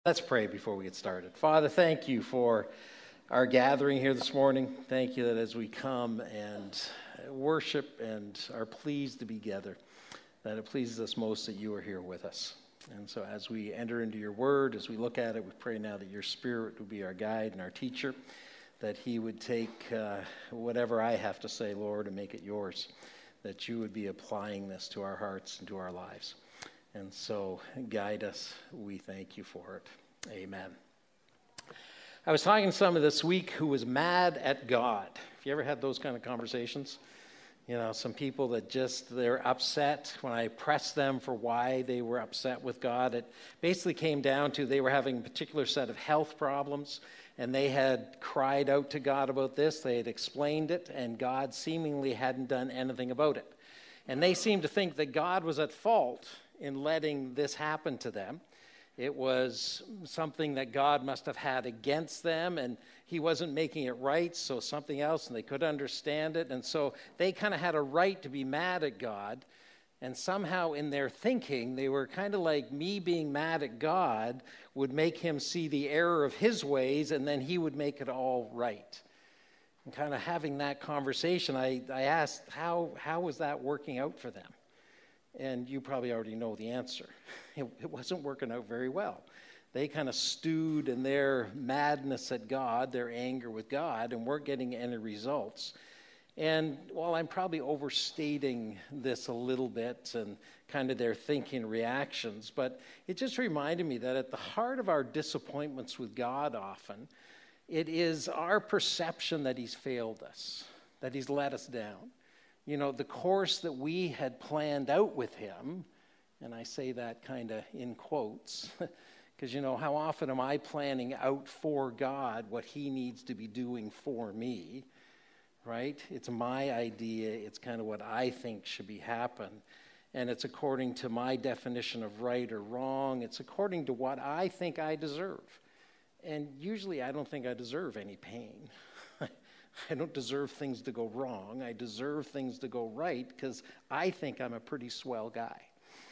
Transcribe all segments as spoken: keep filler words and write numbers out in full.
Let's pray before we get started. Father, thank you for our gathering here this morning. Thank you that as we come and worship and are pleased to be together, that it pleases us most that you are here with us. And so as we enter into your word, as we look at it, we pray now that your Spirit would be our guide and our teacher, that he would take uh, whatever I have to say, Lord, and make it yours, that you would be applying this to our hearts and to our lives. And so guide us. We thank you for it. Amen. I was talking to someone this week who was mad at God. Have you ever had those kind of conversations? You know, some people that just, they're upset. When I pressed them for why they were upset with God, it basically came down to they were having a particular set of health problems, and they had cried out to God about this. They had explained it, and God seemingly hadn't done anything about it. And they seemed to think that God was at fault in letting this happen to them. It was something that God must have had against them, and he wasn't making it right, so something else, and they could understand it. And so they kind of had a right to be mad at God, and somehow in their thinking, they were kind of like, me being mad at God would make him see the error of his ways, and then he would make it all right. And kind of having that conversation, I, I asked, how, how was that working out for them? And you probably already know the answer. It, it wasn't working out very well. They kind of stewed in their madness at God, their anger with God, and weren't getting any results. And while I'm probably overstating this a little bit and kind of their thinking reactions, but it just reminded me that at the heart of our disappointments with God often, it is our perception that he's failed us, that he's let us down. You know, the course that we had planned out with him, and I say that kind of in quotes, because, you know, how often am I planning out for God what he needs to be doing for me, right? It's my idea. It's kind of what I think should be happen. And it's according to my definition of right or wrong. It's according to what I think I deserve. And usually I don't think I deserve any pain. I don't deserve things to go wrong. I deserve things to go right because I think I'm a pretty swell guy,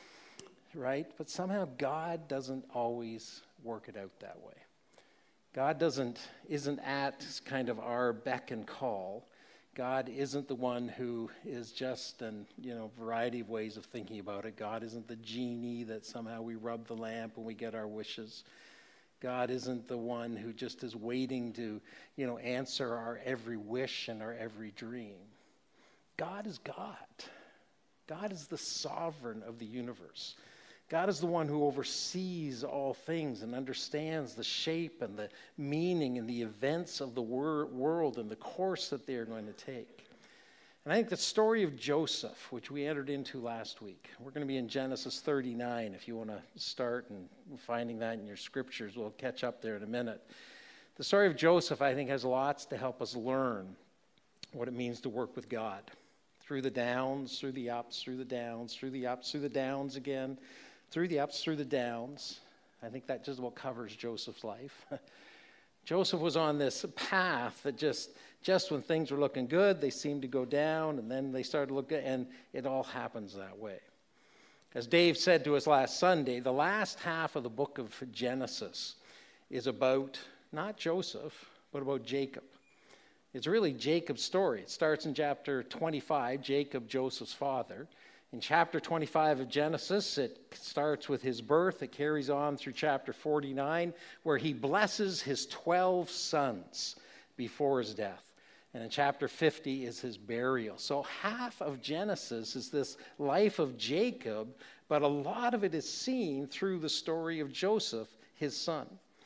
right? But somehow God doesn't always work it out that way. God doesn't isn't at kind of our beck and call. God isn't the one who is just an, you know, variety of ways of thinking about it. God isn't the genie that somehow we rub the lamp and we get our wishes. God isn't the one who just is waiting to, you know, answer our every wish and our every dream. God is God. God is the sovereign of the universe. God is the one who oversees all things and understands the shape and the meaning and the events of the wor- world and the course that they are going to take. And I think the story of Joseph, which we entered into last week, we're going to be in Genesis thirty-nine. If you want to start and finding that in your scriptures, we'll catch up there in a minute. The story of Joseph, I think, has lots to help us learn what it means to work with God. Through the downs, through the ups, through the downs, through the ups, through the downs again, through the ups, through the downs. I think that just about covers Joseph's life. Joseph was on this path that just, just when things were looking good, they seemed to go down, and then they started to look good, and it all happens that way. As Dave said to us last Sunday, the last half of the book of Genesis is about not Joseph, but about Jacob. It's really Jacob's story. It starts in chapter twenty-five, Jacob, Joseph's father. In chapter twenty-five of Genesis, it starts with his birth. It carries on through chapter forty-nine, where he blesses his twelve sons before his death. And in chapter fifty is his burial. So half of Genesis is this life of Jacob, but a lot of it is seen through the story of Joseph, his son.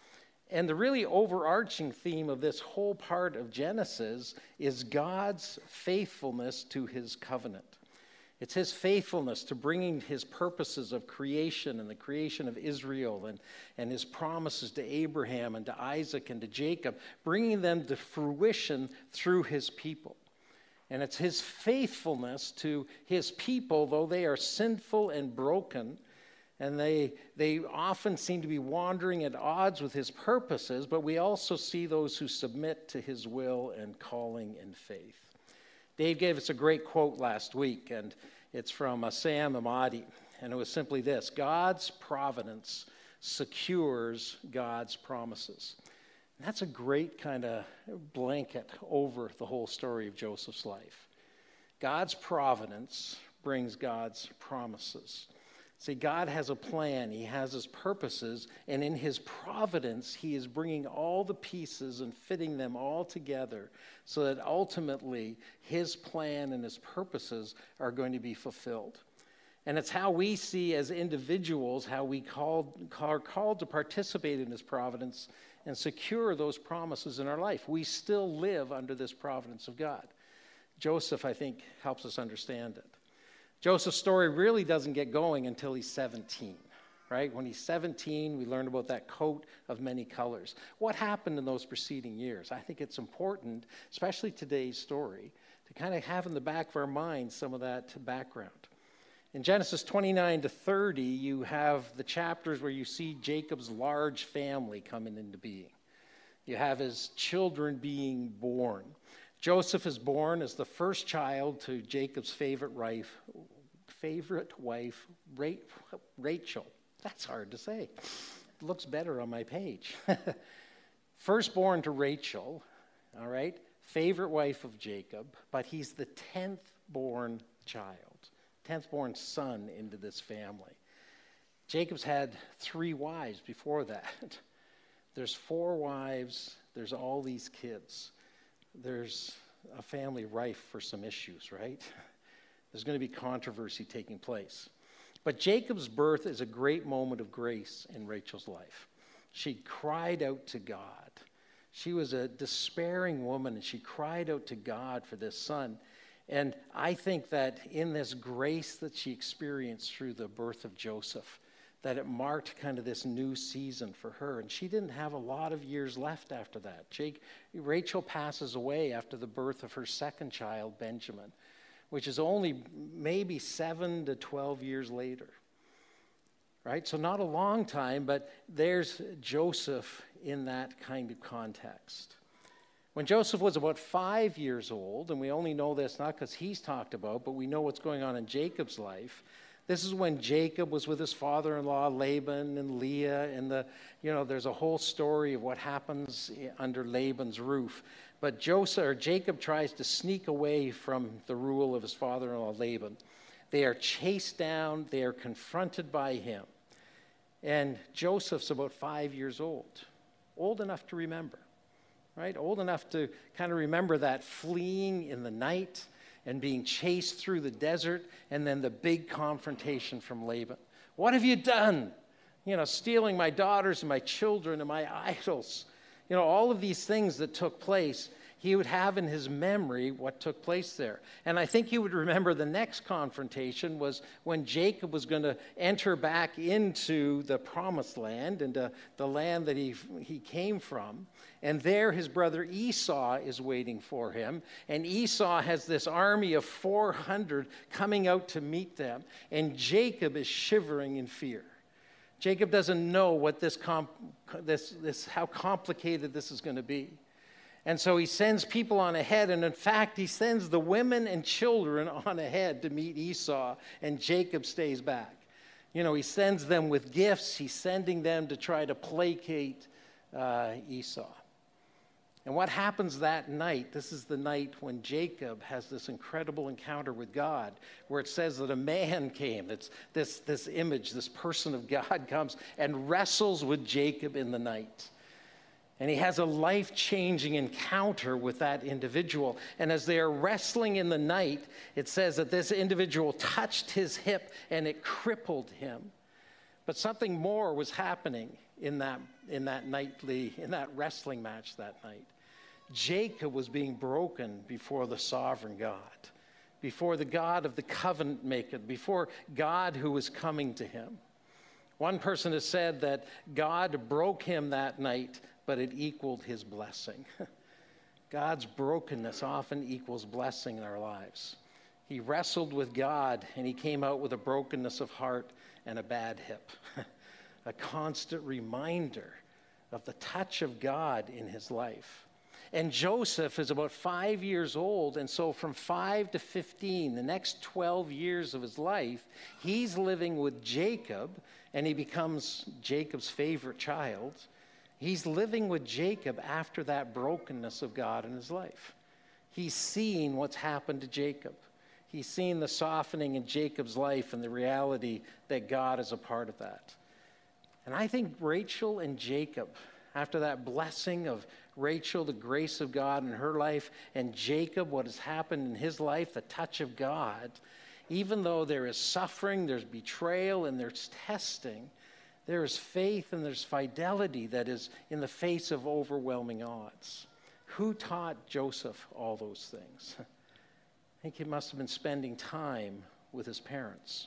And the really overarching theme of this whole part of Genesis is God's faithfulness to his covenant. It's his faithfulness to bringing his purposes of creation and the creation of Israel and, and his promises to Abraham and to Isaac and to Jacob, bringing them to fruition through his people. And it's his faithfulness to his people, though they are sinful and broken, and they, they often seem to be wandering at odds with his purposes, but we also see those who submit to his will and calling in faith. Dave gave us a great quote last week, and it's from uh, Sam Amadi, and it was simply this: God's providence secures God's promises. And that's a great kind of blanket over the whole story of Joseph's life. God's providence brings God's promises. See, God has a plan, he has his purposes, and in his providence, he is bringing all the pieces and fitting them all together so that ultimately his plan and his purposes are going to be fulfilled. And it's how we see as individuals, how we called, are called to participate in his providence and secure those promises in our life. We still live under this providence of God. Joseph, I think, helps us understand it. Joseph's story really doesn't get going until he's seventeen, right? When he's seventeen, we learn about that coat of many colors. What happened in those preceding years? I think it's important, especially today's story, to kind of have in the back of our minds some of that background. In Genesis twenty-nine to thirty, you have the chapters where you see Jacob's large family coming into being. You have his children being born. Joseph is born as the first child to Jacob's favorite wife, favorite wife, Rachel. That's hard to say. It looks better on my page. Firstborn to Rachel, all right, favorite wife of Jacob, but he's the tenth born child, tenth born son into this family. Jacob's had three wives before that. There's four wives, there's all these kids. There's a family rife for some issues, right? There's going to be controversy taking place. But Jacob's birth is a great moment of grace in Rachel's life. She cried out to God. She was a despairing woman, and she cried out to God for this son. And I think that in this grace that she experienced through the birth of Joseph, that it marked kind of this new season for her. And she didn't have a lot of years left after that. Jake, Rachel passes away after the birth of her second child, Benjamin, which is only maybe seven to twelve years later. Right? So not a long time, but there's Joseph in that kind of context. When Joseph was about five years old, and we only know this not because he's talked about, but we know what's going on in Jacob's life. This is when Jacob was with his father-in-law Laban and Leah, and the, you know, there's a whole story of what happens under Laban's roof. But Joseph or Jacob tries to sneak away from the rule of his father-in-law Laban. They are chased down, they are confronted by him. And Joseph's about five years old, old enough to remember, right? Old enough to kind of remember that fleeing in the night and being chased through the desert, and then the big confrontation from Laban. What have you done? You know, stealing my daughters and my children and my idols. You know, all of these things that took place, he would have in his memory what took place there. And I think he would remember the next confrontation was when Jacob was going to enter back into the promised land, into the land that he, he came from. And there his brother Esau is waiting for him. And Esau has this army of four hundred coming out to meet them. And Jacob is shivering in fear. Jacob doesn't know what this, comp- this, this how complicated this is going to be. And so he sends people on ahead, and in fact, he sends the women and children on ahead to meet Esau, and Jacob stays back. You know, he sends them with gifts. He's sending them to try to placate uh, Esau. And what happens that night, this is the night when Jacob has this incredible encounter with God, where it says that a man came, it's this, this image, this person of God comes and wrestles with Jacob in the night. And he has a life-changing encounter with that individual. And as they are wrestling in the night, it says that this individual touched his hip and it crippled him. But something more was happening in that, in that nightly, in that wrestling match that night. Jacob was being broken before the sovereign God, before the God of the covenant maker, before God who was coming to him. One person has said that God broke him that night, but it equaled his blessing. God's brokenness often equals blessing in our lives. He wrestled with God, and he came out with a brokenness of heart and a bad hip. A constant reminder of the touch of God in his life. And Joseph is about five years old, and so from five to fifteen, the next twelve years of his life, he's living with Jacob, and he becomes Jacob's favorite child. He's living with Jacob after that brokenness of God in his life. He's seen what's happened to Jacob. He's seen the softening in Jacob's life and the reality that God is a part of that. And I think Rachel and Jacob, after that blessing of Rachel, the grace of God in her life, and Jacob, what has happened in his life, the touch of God, even though there is suffering, there's betrayal, and there's testing, there is faith and there's fidelity that is in the face of overwhelming odds. Who taught Joseph all those things? I think he must have been spending time with his parents.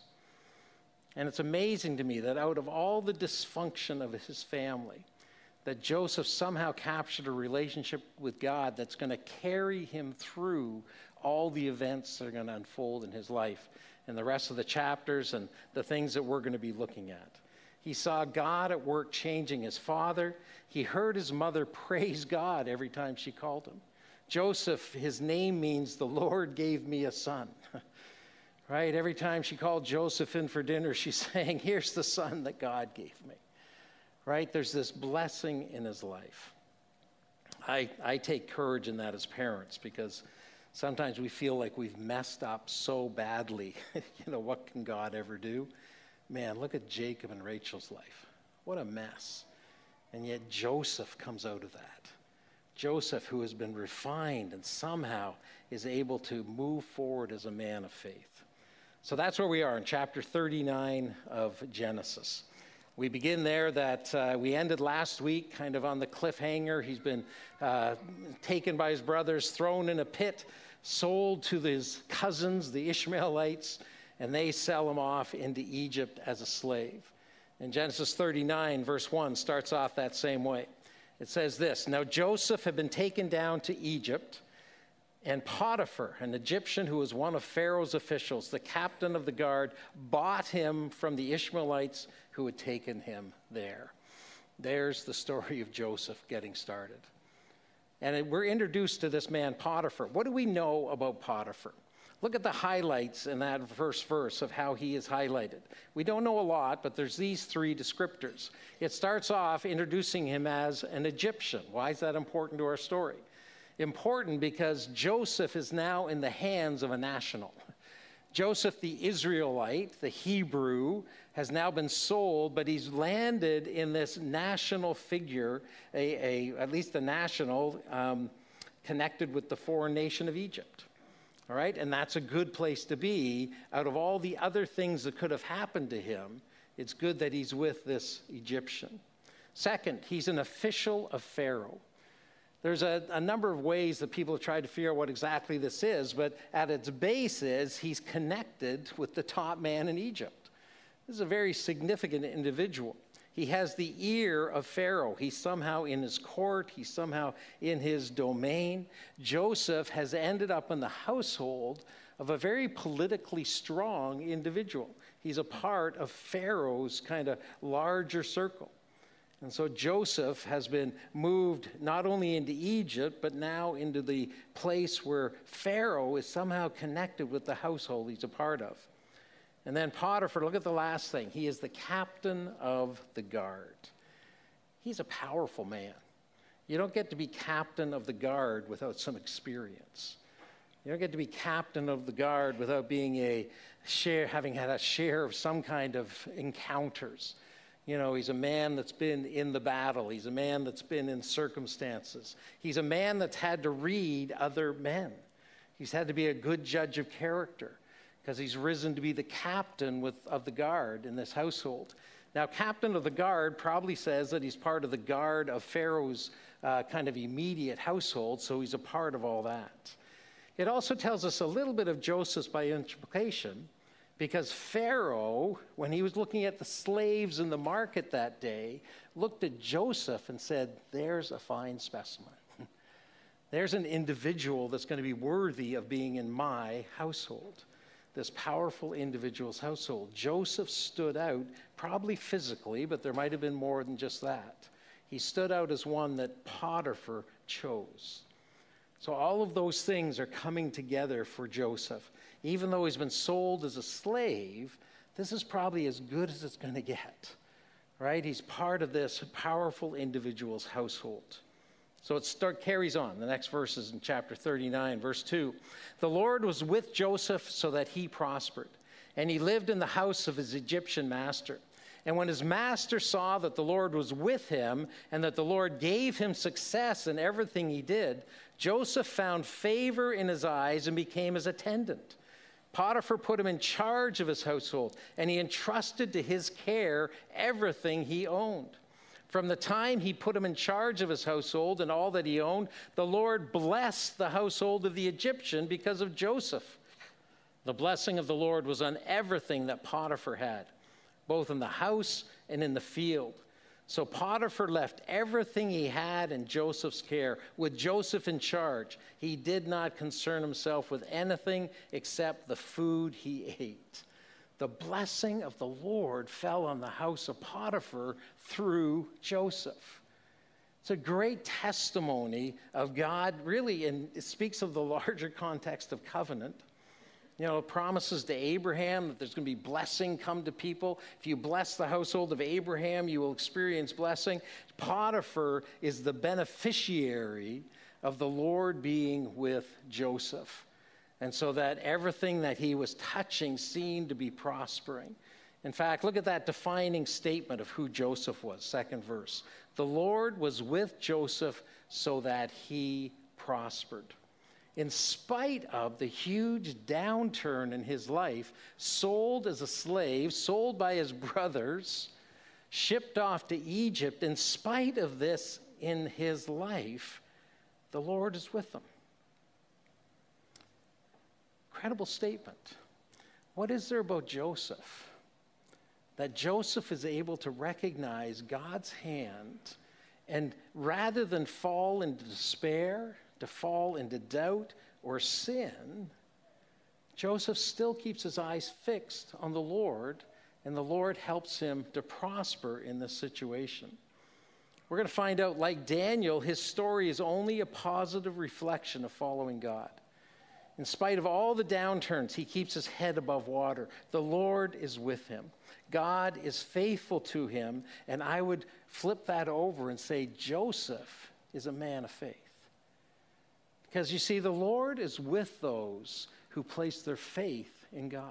And it's amazing to me that out of all the dysfunction of his family, that Joseph somehow captured a relationship with God that's going to carry him through all the events that are going to unfold in his life and the rest of the chapters and the things that we're going to be looking at. He saw God at work changing his father. He heard his mother praise God every time she called him. Joseph, his name means the Lord gave me a son. Right? Every time she called Joseph in for dinner, she's saying, here's the son that God gave me. Right? There's this blessing in his life. I, I take courage in that as parents because sometimes we feel like we've messed up so badly. You know, what can God ever do? Man, look at Jacob and Rachel's life. What a mess. And yet Joseph comes out of that. Joseph, who has been refined and somehow is able to move forward as a man of faith. So that's where we are in chapter thirty-nine of Genesis. We begin there that uh, we ended last week kind of on the cliffhanger. He's been uh, taken by his brothers, thrown in a pit, sold to his cousins, the Ishmaelites, and they sell him off into Egypt as a slave. And Genesis thirty-nine, verse one, starts off that same way. It says this, "Now Joseph had been taken down to Egypt, and Potiphar, an Egyptian who was one of Pharaoh's officials, the captain of the guard, bought him from the Ishmaelites who had taken him there." There's the story of Joseph getting started. And we're introduced to this man, Potiphar. What do we know about Potiphar? Look at the highlights in that first verse of how he is highlighted. We don't know a lot, but there's these three descriptors. It starts off introducing him as an Egyptian. Why is that important to our story? Important because Joseph is now in the hands of a national. Joseph, the Israelite, the Hebrew, has now been sold, but he's landed in this national figure, a, a at least a national, um, connected with the foreign nation of Egypt. All right, and that's a good place to be. Out of all the other things that could have happened to him, it's good that he's with this Egyptian. Second, he's an official of Pharaoh. There's a, a number of ways that people have tried to figure out what exactly this is, but at its base is he's connected with the top man in Egypt. This is a very significant individual. He has the ear of Pharaoh. He's somehow in his court. He's somehow in his domain. Joseph has ended up in the household of a very politically strong individual. He's a part of Pharaoh's kind of larger circle. And so Joseph has been moved not only into Egypt, but now into the place where Pharaoh is somehow connected with the household he's a part of. And then Potiphar, look at the last thing. He is the captain of the guard. He's a powerful man. You don't get to be captain of the guard without some experience. You don't get to be captain of the guard without being a share, having had a share of some kind of encounters. You know, he's a man that's been in the battle. He's a man that's been in circumstances. He's a man that's had to read other men. He's had to be a good judge of character, because he's risen to be the captain with, of the guard in this household. Now, captain of the guard probably says that he's part of the guard of Pharaoh's uh, kind of immediate household, so he's a part of all that. It also tells us a little bit of Joseph by implication, because Pharaoh, when he was looking at the slaves in the market that day, looked at Joseph and said, there's a fine specimen. There's an individual that's going to be worthy of being in my household. This powerful individual's household. Joseph stood out, probably physically, but there might have been more than just that. He stood out as one that Potiphar chose. So all of those things are coming together for Joseph. Even though he's been sold as a slave, this is probably as good as it's going to get, right? He's part of this powerful individual's household. So it start, carries on. The next verse is in chapter thirty-nine, verse two. The Lord was with Joseph so that he prospered, and he lived in the house of his Egyptian master. And when his master saw that the Lord was with him and that the Lord gave him success in everything he did, Joseph found favor in his eyes and became his attendant. Potiphar put him in charge of his household, and he entrusted to his care everything he owned. From the time he put him in charge of his household and all that he owned, the Lord blessed the household of the Egyptian because of Joseph. The blessing of the Lord was on everything that Potiphar had, both in the house and in the field. So Potiphar left everything he had in Joseph's care, with Joseph in charge. He did not concern himself with anything except the food he ate. The blessing of the Lord fell on the house of Potiphar through Joseph. It's a great testimony of God, really, and it speaks of the larger context of covenant. You know, promises to Abraham that there's going to be blessing come to people. If you bless the household of Abraham, you will experience blessing. Potiphar is the beneficiary of the Lord being with Joseph. And so that everything that he was touching seemed to be prospering. In fact, look at that defining statement of who Joseph was, second verse. The Lord was with Joseph so that he prospered. In spite of the huge downturn in his life, sold as a slave, sold by his brothers, shipped off to Egypt, in spite of this in his life, the Lord is with him. Incredible statement. What is there about Joseph that Joseph is able to recognize God's hand, and rather than fall into despair, to fall into doubt or sin, Joseph still keeps his eyes fixed on the Lord, and the Lord helps him to prosper in this situation. We're going to find out, like Daniel, his story is only a positive reflection of following God. In spite of all the downturns, he keeps his head above water. The Lord is with him. God is faithful to him, and I would flip that over and say Joseph is a man of faith. Because you see, the Lord is with those who place their faith in God,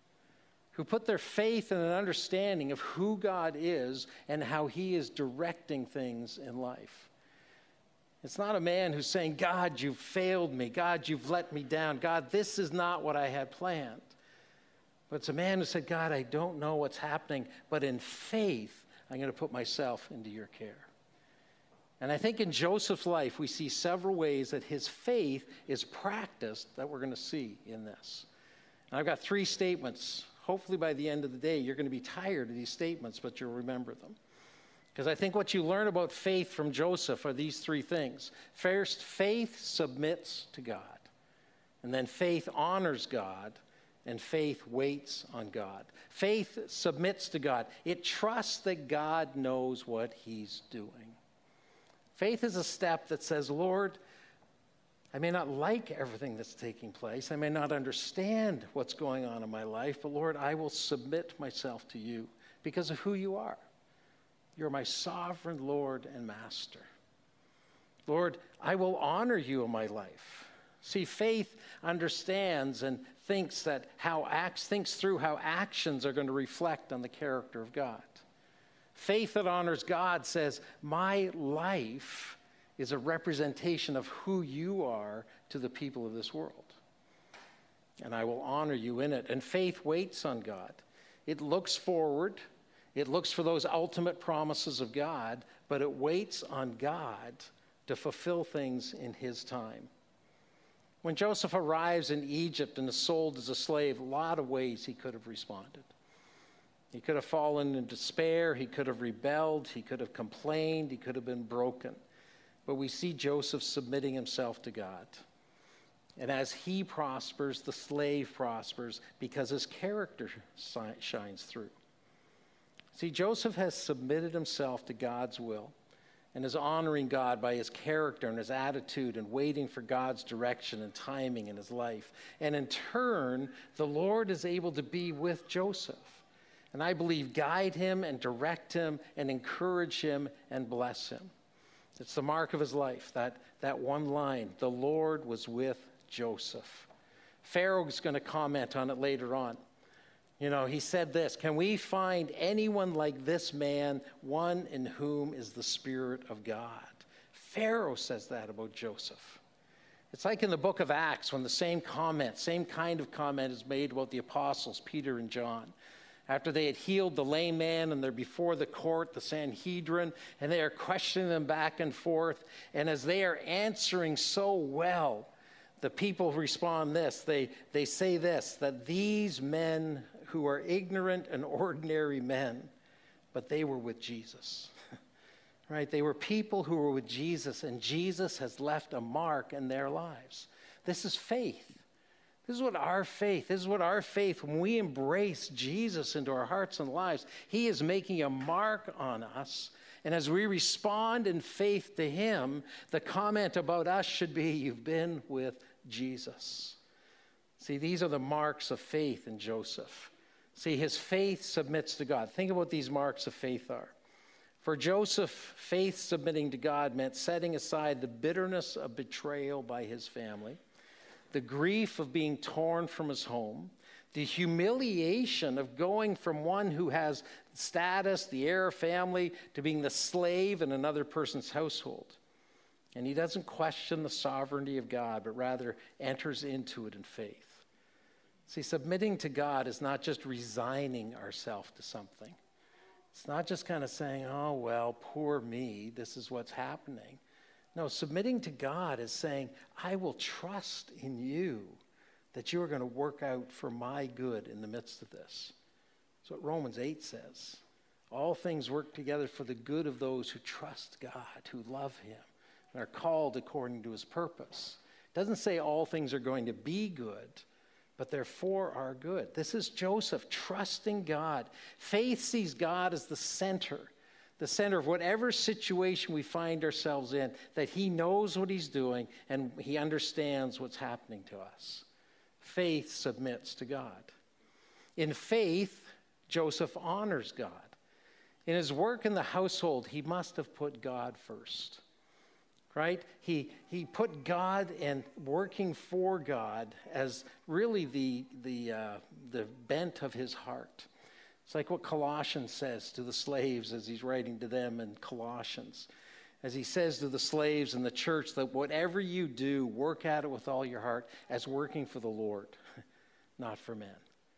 who put their faith in an understanding of who God is and how he is directing things in life. It's not a man who's saying, God, you've failed me. God, you've let me down. God, this is not what I had planned. But it's a man who said, God, I don't know what's happening, but in faith, I'm going to put myself into your care. And I think in Joseph's life, we see several ways that his faith is practiced that we're going to see in this. And I've got three statements. Hopefully by the end of the day, you're going to be tired of these statements, but you'll remember them. Because I think what you learn about faith from Joseph are these three things. First, faith submits to God. And then faith honors God. And faith waits on God. Faith submits to God. It trusts that God knows what he's doing. Faith is a step that says, Lord, I may not like everything that's taking place. I may not understand what's going on in my life, but Lord, I will submit myself to you because of who you are. You're my sovereign Lord and Master. Lord, I will honor you in my life. See, faith understands and thinks that how acts, thinks through how actions are going to reflect on the character of God. Faith that honors God says, my life is a representation of who you are to the people of this world. And I will honor you in it. And faith waits on God. It looks forward. It looks for those ultimate promises of God, but it waits on God to fulfill things in his time. When Joseph arrives in Egypt and is sold as a slave, a lot of ways he could have responded. He could have fallen in despair. He could have rebelled. He could have complained. He could have been broken. But we see Joseph submitting himself to God. And as he prospers, the slave prospers because his character shines through. See, Joseph has submitted himself to God's will and is honoring God by his character and his attitude and waiting for God's direction and timing in his life. And in turn, the Lord is able to be with Joseph. And I believe guide him and direct him and encourage him and bless him. It's the mark of his life, that, that one line, the Lord was with Joseph. Pharaoh's going to comment on it later on. You know, he said this, can we find anyone like this man, one in whom is the Spirit of God? Pharaoh says that about Joseph. It's like in the book of Acts when the same comment, same kind of comment is made about the apostles, Peter and John. After they had healed the lame man and they're before the court, the Sanhedrin, and they are questioning them back and forth. And as they are answering so well, the people respond this. They, they say this, that these men who are ignorant and ordinary men, but they were with Jesus. Right? They were people who were with Jesus, and Jesus has left a mark in their lives. This is faith. This is what our faith, this is what our faith, when we embrace Jesus into our hearts and lives, he is making a mark on us. And as we respond in faith to him, the comment about us should be, you've been with Jesus. See, these are the marks of faith in Joseph. See, his faith submits to God. Think of what these marks of faith are. For Joseph, faith submitting to God meant setting aside the bitterness of betrayal by his family, the grief of being torn from his home, the humiliation of going from one who has status, the heir of family, to being the slave in another person's household. And he doesn't question the sovereignty of God, but rather enters into it in faith. See, submitting to God is not just resigning ourselves to something. It's not just kind of saying, oh, well, poor me, this is what's happening. No, submitting to God is saying, I will trust in you that you are going to work out for my good in the midst of this. That's what Romans eight says. All things work together for the good of those who trust God, who love him, and are called according to his purpose. It doesn't say all things are going to be good, but they're for our good. This is Joseph trusting God. Faith sees God as the center. The center of whatever situation we find ourselves in, that he knows what he's doing and he understands what's happening to us. Faith submits to God. In faith, Joseph honors God. In his work in the household, he must have put God first, right? He, he put God and working for God as really the, the, uh, the bent of his heart. It's like what Colossians says to the slaves as he's writing to them in Colossians. As he says to the slaves in the church that whatever you do, work at it with all your heart as working for the Lord, not for men.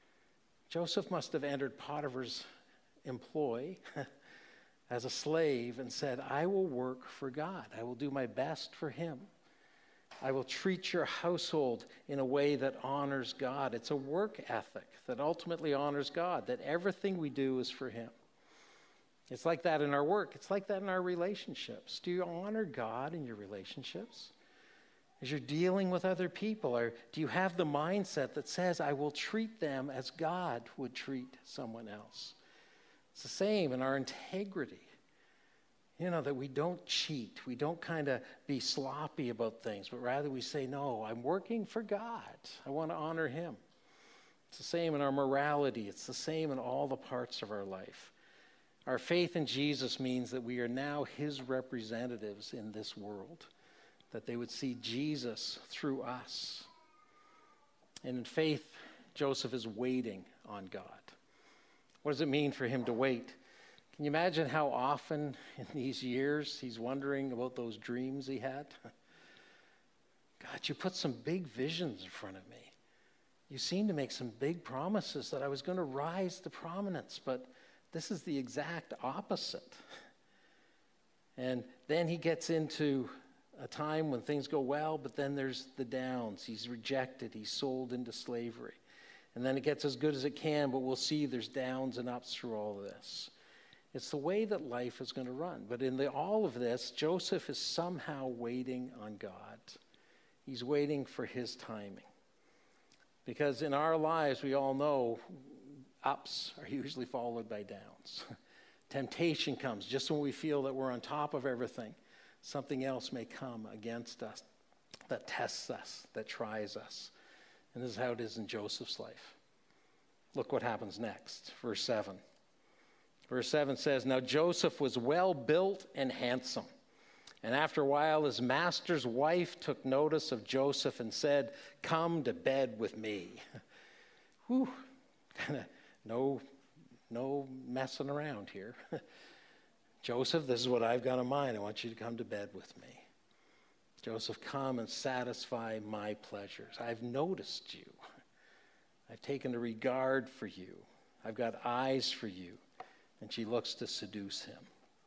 Joseph must have entered Potiphar's employ as a slave and said, I will work for God. I will do my best for him. I will treat your household in a way that honors God. It's a work ethic that ultimately honors God, that everything we do is for him. It's like that in our work. It's like that in our relationships. Do you honor God in your relationships? As you're dealing with other people, or do you have the mindset that says, I will treat them as God would treat someone else? It's the same in our integrity. You know, that we don't cheat. We don't kind of be sloppy about things, but rather we say, no, I'm working for God. I want to honor him. It's the same in our morality. It's the same in all the parts of our life. Our faith in Jesus means that we are now his representatives in this world, that they would see Jesus through us. And in faith, Joseph is waiting on God. What does it mean for him to wait? Can you imagine how often in these years he's wondering about those dreams he had? God, you put some big visions in front of me. You seem to make some big promises that I was going to rise to prominence, but this is the exact opposite. And then he gets into a time when things go well, but then there's the downs. He's rejected. He's sold into slavery. And then it gets as good as it can, but we'll see there's downs and ups through all of this. It's the way that life is going to run. But in the, all of this, Joseph is somehow waiting on God. He's waiting for his timing. Because in our lives, we all know ups are usually followed by downs. Temptation comes just when we feel that we're on top of everything. Something else may come against us that tests us, that tries us. And this is how it is in Joseph's life. Look what happens next, verse seven. Verse seven says, "Now Joseph was well built and handsome. And after a while, his master's wife took notice of Joseph and said, 'Come to bed with me.'" Whew, no, no messing around here. "Joseph, this is what I've got in mind. I want you to come to bed with me. Joseph, come and satisfy my pleasures. I've noticed you. I've taken a regard for you. I've got eyes for you." And she looks to seduce him.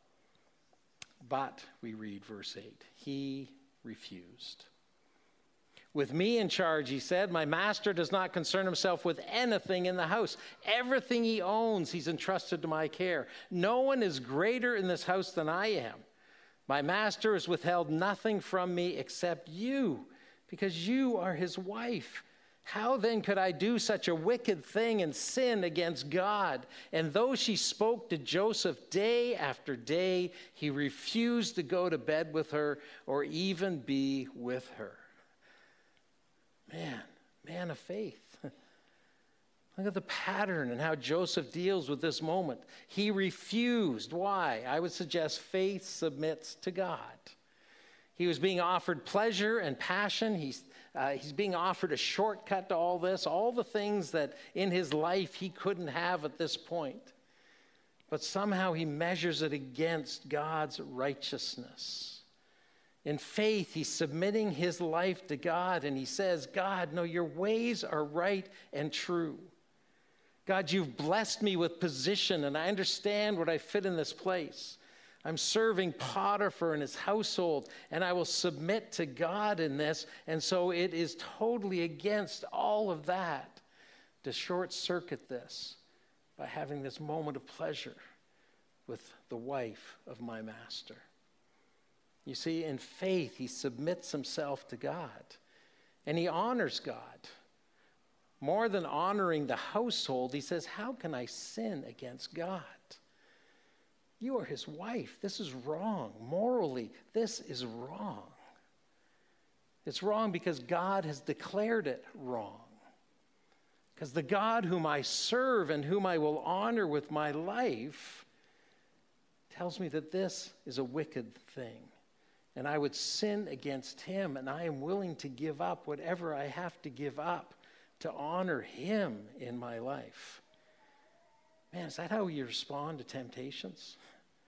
But, we read verse eight, he refused. "With me in charge," he said, "my master does not concern himself with anything in the house. Everything he owns, he's entrusted to my care. No one is greater in this house than I am. My master has withheld nothing from me except you, because you are his wife. How then could I do such a wicked thing and sin against God?" And though she spoke to Joseph day after day, he refused to go to bed with her or even be with her. Man, man of faith. Look at the pattern and how Joseph deals with this moment. He refused. Why? I would suggest faith submits to God. He was being offered pleasure and passion. He's, uh, he's being offered a shortcut to all this, all the things that in his life he couldn't have at this point. But somehow he measures it against God's righteousness. In faith, he's submitting his life to God, and he says, "God, no, your ways are right and true. God, you've blessed me with position, and I understand what I fit in this place. I'm serving Potiphar in his household, and I will submit to God in this." And so it is totally against all of that to short-circuit this by having this moment of pleasure with the wife of my master. You see, in faith, he submits himself to God, and he honors God. More than honoring the household, he says, "How can I sin against God? You are his wife. This is wrong. Morally, this is wrong. It's wrong because God has declared it wrong. Because the God whom I serve and whom I will honor with my life tells me that this is a wicked thing. And I would sin against him, and I am willing to give up whatever I have to give up to honor him in my life." Man, is that how you respond to temptations?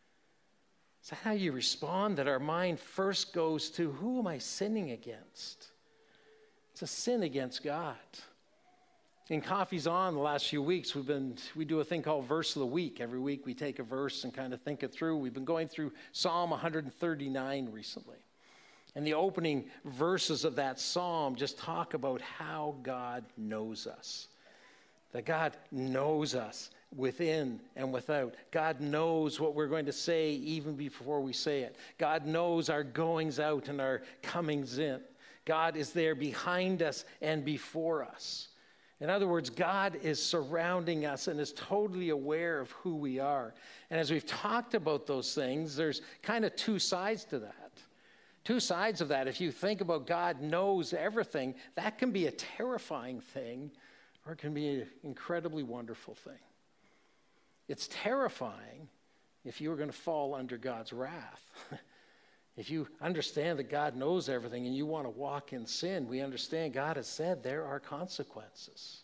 Is that how you respond, that our mind first goes to, who am I sinning against? It's a sin against God. In Coffee's On the last few weeks, we've been, we do a thing called Verse of the Week. Every week we take a verse and kind of think it through. We've been going through Psalm one thirty-nine recently. And the opening verses of that psalm just talk about how God knows us. That God knows us within and without. God knows what we're going to say even before we say it. God knows our goings out and our comings in. God is there behind us and before us. In other words, God is surrounding us and is totally aware of who we are. And as we've talked about those things, there's kind of two sides to that. Two sides of that. If you think about God knows everything, that can be a terrifying thing, or it can be an incredibly wonderful thing. It's terrifying if you were going to fall under God's wrath. If you understand that God knows everything and you want to walk in sin, we understand God has said there are consequences.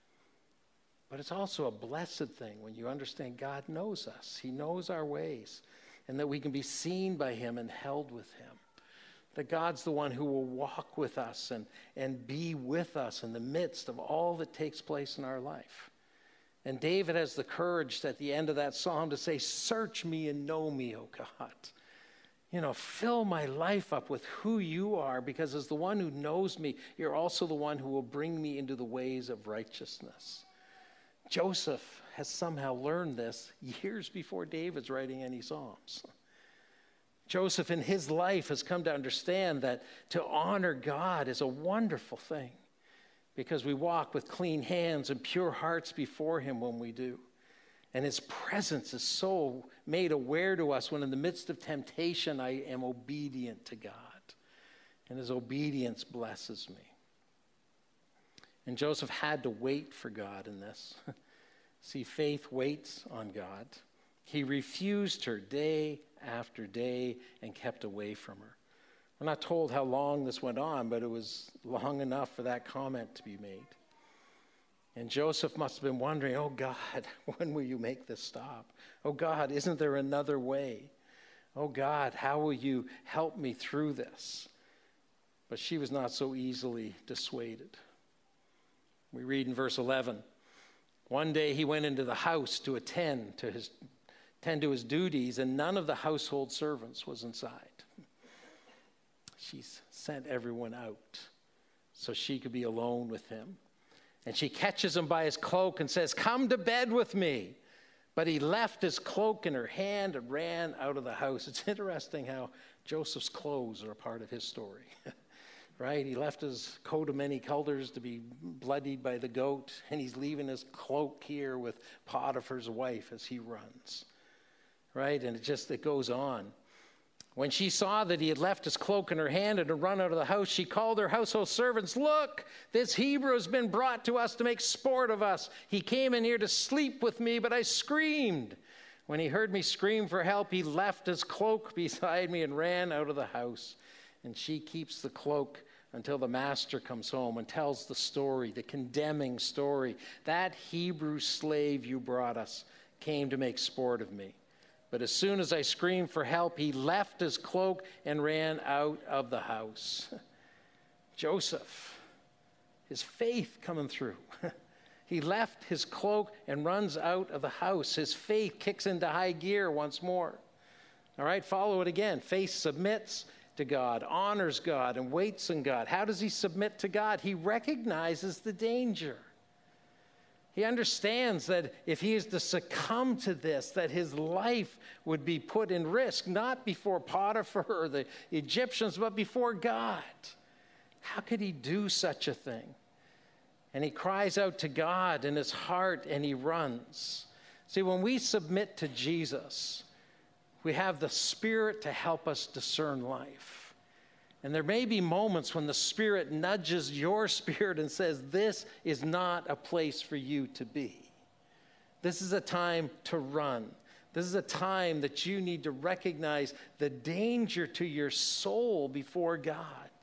But it's also a blessed thing when you understand God knows us. He knows our ways, and that we can be seen by him and held with him. That God's the one who will walk with us and, and be with us in the midst of all that takes place in our life. And David has the courage at the end of that psalm to say, "Search me and know me, O God. You know, fill my life up with who you are, because as the one who knows me, you're also the one who will bring me into the ways of righteousness." Joseph has somehow learned this years before David's writing any Psalms. Joseph in his life has come to understand that to honor God is a wonderful thing, because we walk with clean hands and pure hearts before him when we do. And his presence is so made aware to us when in the midst of temptation I am obedient to God. And his obedience blesses me. And Joseph had to wait for God in this. See, faith waits on God. He refused her day after day and kept away from her. We're not told how long this went on, but it was long enough for that comment to be made. And Joseph must have been wondering, oh God, when will you make this stop? Oh God, isn't there another way? Oh God, how will you help me through this? But she was not so easily dissuaded. We read in verse eleven, one day he went into the house to attend to his, attend to his duties, and none of the household servants was inside. She sent everyone out so she could be alone with him. And she catches him by his cloak and says, come to bed with me. But he left his cloak in her hand and ran out of the house. It's interesting how Joseph's clothes are a part of his story. Right? He left his coat of many colors to be bloodied by the goat, and he's leaving his cloak here with Potiphar's wife as he runs. Right? And it just, it goes on. When she saw that he had left his cloak in her hand and had run out of the house, she called her household servants, look, this Hebrew has been brought to us to make sport of us. He came in here to sleep with me, but I screamed. When he heard me scream for help, he left his cloak beside me and ran out of the house. And she keeps the cloak until the master comes home and tells the story, the condemning story. That Hebrew slave you brought us came to make sport of me. But as soon as I screamed for help, he left his cloak and ran out of the house. Joseph, his faith coming through. He left his cloak and runs out of the house. His faith kicks into high gear once more. All right, follow it again. Faith submits to God, honors God, and waits on God. How does he submit to God? He recognizes the danger. He understands that if he is to succumb to this, that his life would be put in risk, not before Potiphar or the Egyptians, but before God. How could he do such a thing? And he cries out to God in his heart, and he runs. See, when we submit to Jesus, we have the Spirit to help us discern life. And there may be moments when the Spirit nudges your spirit and says, this is not a place for you to be. This is a time to run. This is a time that you need to recognize the danger to your soul before God.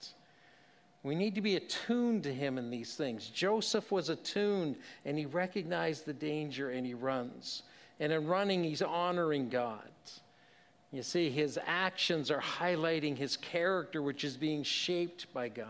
We need to be attuned to him in these things. Joseph was attuned, and he recognized the danger, and he runs. And in running, he's honoring God. You see, his actions are highlighting his character, which is being shaped by God.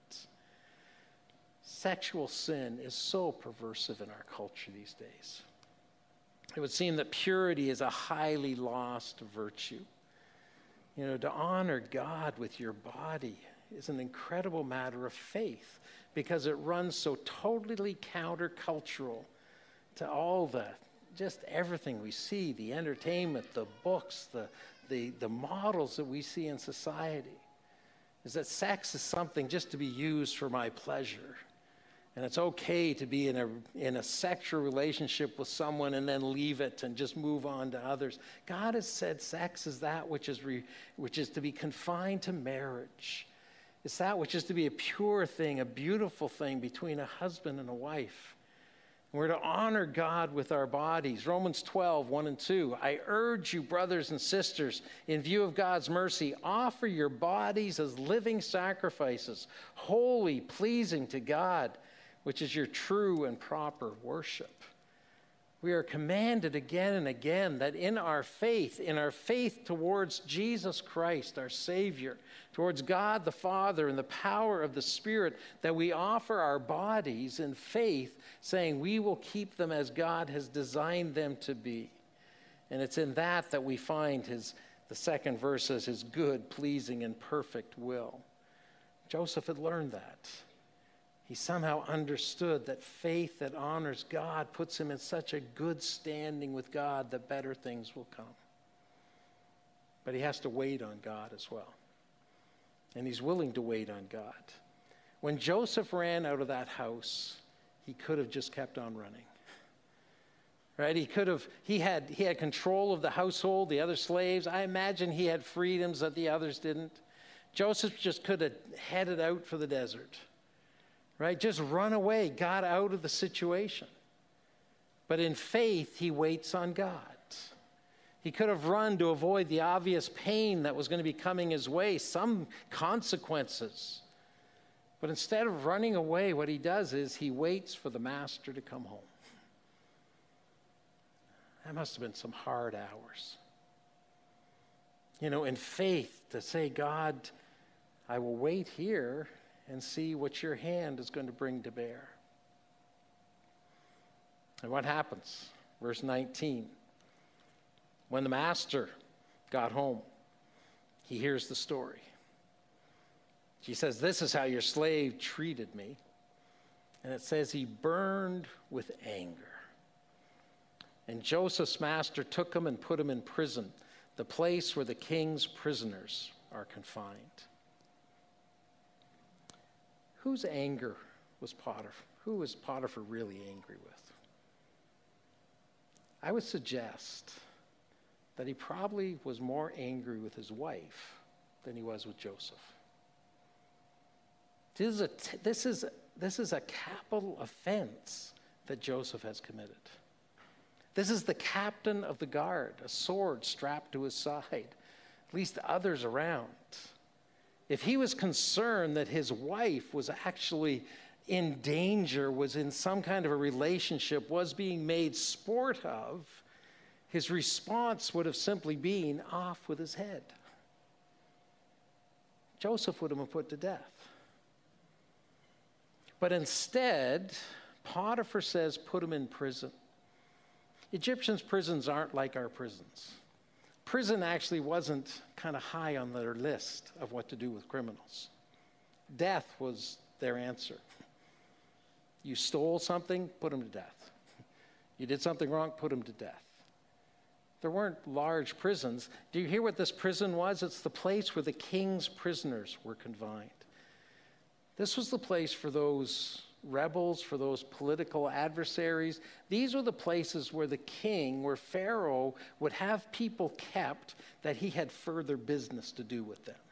Sexual sin is so perversive in our culture these days. It would seem that purity is a highly lost virtue. You know, to honor God with your body is an incredible matter of faith because it runs so totally countercultural to all the, just everything we see, the entertainment, the books, the The, the models that we see in society, is that sex is something just to be used for my pleasure. And it's okay to be in a, in a sexual relationship with someone and then leave it and just move on to others. God has said sex is that which is, re, which is to be confined to marriage. It's that which is to be a pure thing, a beautiful thing between a husband and a wife. We're to honor God with our bodies. Romans twelve, one and two. I urge you, brothers and sisters, in view of God's mercy, offer your bodies as living sacrifices, holy, pleasing to God, which is your true and proper worship. We are commanded again and again that in our faith, in our faith towards Jesus Christ, our Savior, towards God the Father and the power of the Spirit, that we offer our bodies in faith, saying we will keep them as God has designed them to be. And it's in that that we find his, the second verse says, his good, pleasing, and perfect will. Joseph had learned that. He somehow understood that faith that honors God puts him in such a good standing with God that better things will come. But he has to wait on God as well. And he's willing to wait on God. When Joseph ran out of that house, he could have just kept on running. Right? He could have, he had, he had control of the household, the other slaves. I imagine he had freedoms that the others didn't. Joseph just could have headed out for the desert. right? Just run away, got out of the situation. But in faith, he waits on God. He could have run to avoid the obvious pain that was going to be coming his way, some consequences. But instead of running away, what he does is he waits for the master to come home. That must have been some hard hours. You know, in faith, to say, God, I will wait here and see what your hand is going to bring to bear. And what happens? Verse nineteen. When the master got home, he hears the story. She says, this is how your slave treated me. And it says he burned with anger. And Joseph's master took him and put him in prison, the place where the king's prisoners are confined. Whose anger was Potiphar? Who was Potiphar really angry with? I would suggest that he probably was more angry with his wife than he was with Joseph. This is a, this is, this is a capital offense that Joseph has committed. This is the captain of the guard, a sword strapped to his side, at least others around. If he was concerned that his wife was actually in danger, was in some kind of a relationship, was being made sport of, his response would have simply been off with his head. Joseph would have been put to death. But instead, Potiphar says, put him in prison. Egyptians' prisons aren't like our prisons. Prison actually wasn't kind of high on their list of what to do with criminals. Death was their answer. You stole something, put them to death. You did something wrong, put them to death. There weren't large prisons. Do you hear what this prison was? It's the place where the king's prisoners were confined. This was the place for those rebels, for those political adversaries. These were the places where the king, where Pharaoh would have people kept that he had further business to do with them.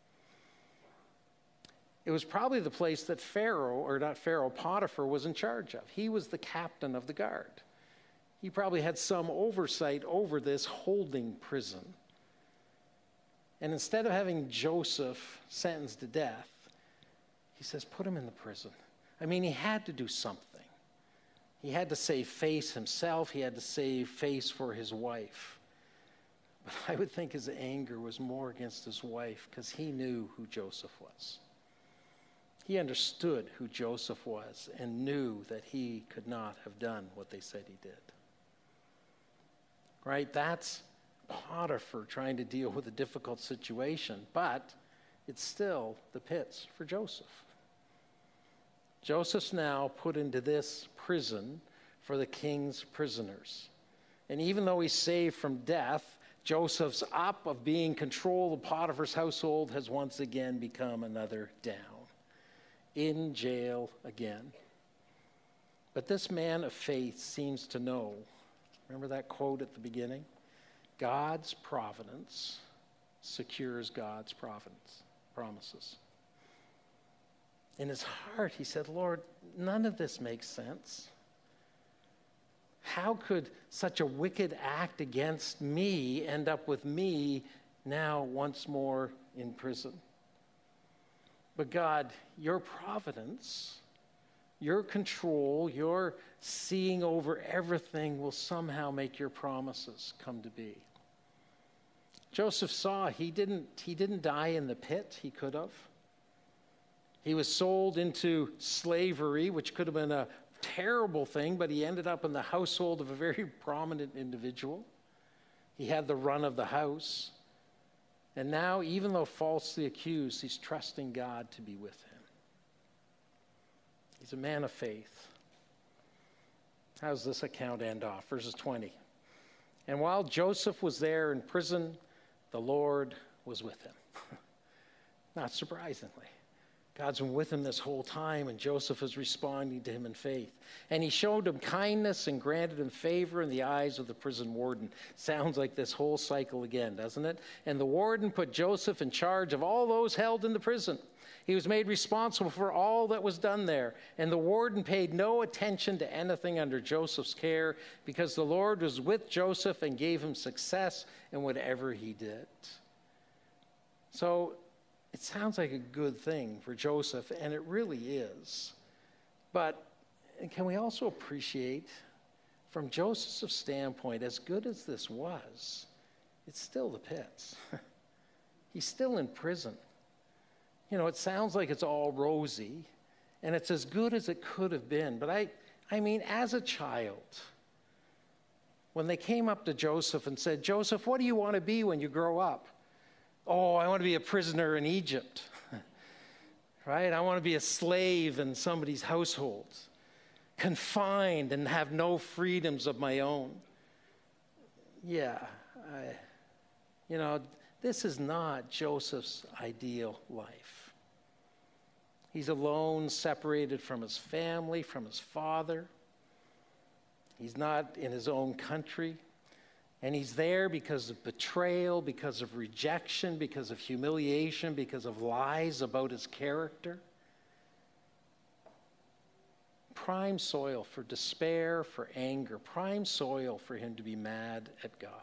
It was probably the place that Pharaoh, or not Pharaoh, Potiphar was in charge of. He was the captain of the guard. He probably had some oversight over this holding prison. And instead of having Joseph sentenced to death, he says, put him in the prison. I mean, he had to do something. He had to save face himself. He had to save face for his wife. But I would think his anger was more against his wife because he knew who Joseph was. He understood who Joseph was and knew that he could not have done what they said he did. Right? That's Potiphar trying to deal with a difficult situation, but it's still the pits for Joseph. Joseph's now put into this prison for the king's prisoners. And even though he's saved from death, Joseph's up of being control of Potiphar's household has once again become another down. In jail again. But this man of faith seems to know, remember that quote at the beginning? God's providence secures God's providence, promises. In his heart, he said, Lord, none of this makes sense. How could such a wicked act against me end up with me now once more in prison? But God, your providence, your control, your seeing over everything will somehow make your promises come to be. Joseph saw he didn't, he didn't die in the pit. He could have. He was sold into slavery, which could have been a terrible thing, but he ended up in the household of a very prominent individual. He had the run of the house. And now, even though falsely accused, he's trusting God to be with him. He's a man of faith. How does this account end off? Verses twenty. And while Joseph was there in prison, the Lord was with him. Not surprisingly. God's been with him this whole time, and Joseph is responding to him in faith. And he showed him kindness and granted him favor in the eyes of the prison warden. Sounds like this whole cycle again, doesn't it? And the warden put Joseph in charge of all those held in the prison. He was made responsible for all that was done there. And the warden paid no attention to anything under Joseph's care, because the Lord was with Joseph and gave him success in whatever he did. So it sounds like a good thing for Joseph, and it really is. But can we also appreciate, from Joseph's standpoint, as good as this was, it's still the pits. He's still in prison. You know, it sounds like it's all rosy, and it's as good as it could have been. But I, I mean, as a child, when they came up to Joseph and said, "Joseph, what do you want to be when you grow up?" "Oh, I want to be a prisoner in Egypt." Right? "I want to be a slave in somebody's household, confined and have no freedoms of my own." Yeah, I, you know, this is not Joseph's ideal life. He's alone, separated from his family, from his father. He's not in his own country. And he's there because of betrayal, because of rejection, because of humiliation, because of lies about his character. Prime soil for despair, for anger, prime soil for him to be mad at God.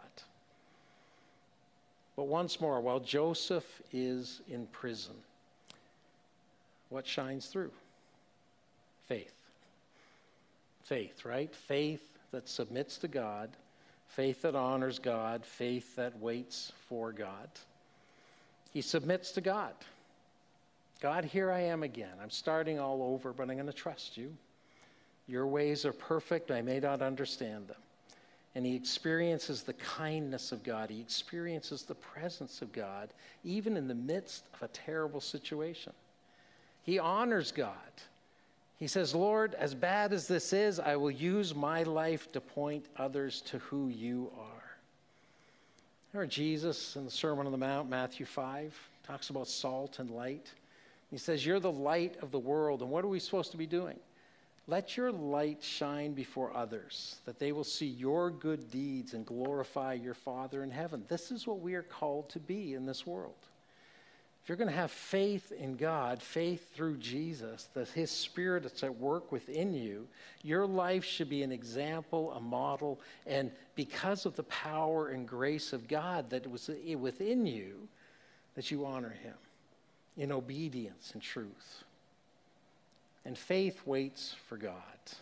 But once more, while Joseph is in prison, what shines through? Faith. Faith, right? Faith that submits to God. Faith that honors God, faith that waits for God. He submits to God. "God, here I am again. I'm starting all over, but I'm going to trust you. Your ways are perfect. I may not understand them." And he experiences the kindness of God. He experiences the presence of God, even in the midst of a terrible situation. He honors God. He says, "Lord, as bad as this is, I will use my life to point others to who you are." Remember Jesus in the Sermon on the Mount, Matthew five, talks about salt and light. He says, "You're the light of the world." And what are we supposed to be doing? Let your light shine before others, that they will see your good deeds and glorify your Father in heaven. This is what we are called to be in this world. If you're going to have faith in God, faith through Jesus, that his Spirit is at work within you, your life should be an example, a model, and because of the power and grace of God that was within you, that you honor him in obedience and truth. And faith waits for God.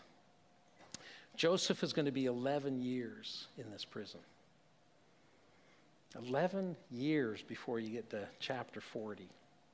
Joseph is going to be eleven years in this prison. eleven years before you get to chapter forty.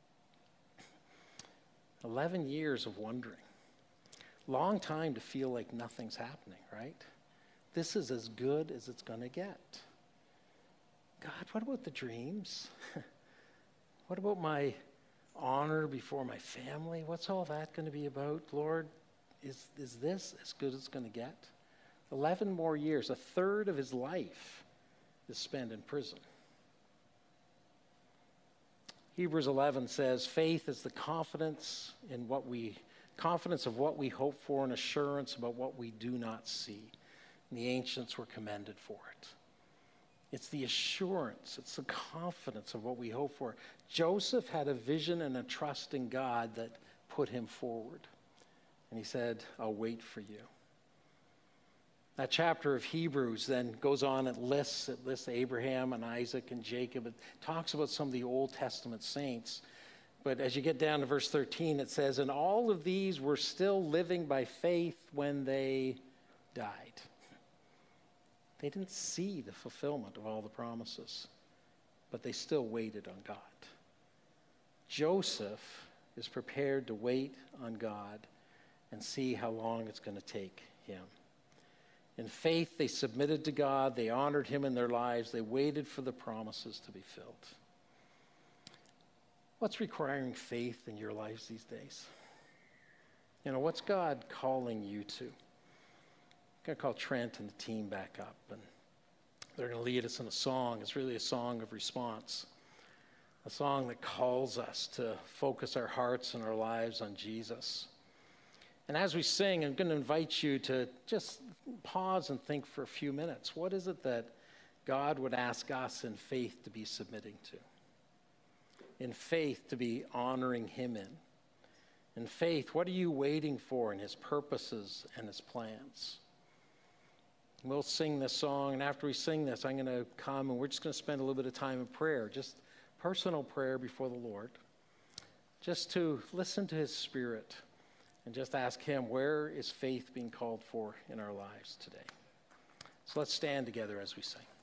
eleven years of wondering. Long time to feel like nothing's happening, right? This is as good as it's going to get. God, what about the dreams? What about my honor before my family? What's all that going to be about? Lord, is, is this as good as it's going to get? eleven more years, a third of his life is spent in prison. Hebrews eleven says, faith is the confidence in what we, confidence of what we hope for and assurance about what we do not see. And the ancients were commended for it. It's the assurance, it's the confidence of what we hope for. Joseph had a vision and a trust in God that put him forward. And he said, I'll wait for you. That chapter of Hebrews then goes on, it lists, it lists Abraham and Isaac and Jacob. It talks about some of the Old Testament saints. But as you get down to verse thirteen, it says, and all of these were still living by faith when they died. They didn't see the fulfillment of all the promises, but they still waited on God. Joseph is prepared to wait on God and see how long it's going to take him. In faith, they submitted to God. They honored him in their lives. They waited for the promises to be filled. What's requiring faith in your lives these days? You know, what's God calling you to? I'm going to call Trent and the team back up, and they're going to lead us in a song. It's really a song of response. a song that calls us to focus our hearts and our lives on Jesus. And as we sing, I'm going to invite you to just pause and think for a few minutes. What is it that God would ask us in faith to be submitting to? In faith to be honoring him in? In faith, what are you waiting for in his purposes and his plans? We'll sing this song, and after we sing this, I'm going to come and we're just going to spend a little bit of time in prayer, just personal prayer before the Lord, just to listen to his Spirit and just ask him, where is faith being called for in our lives today? So let's stand together as we sing.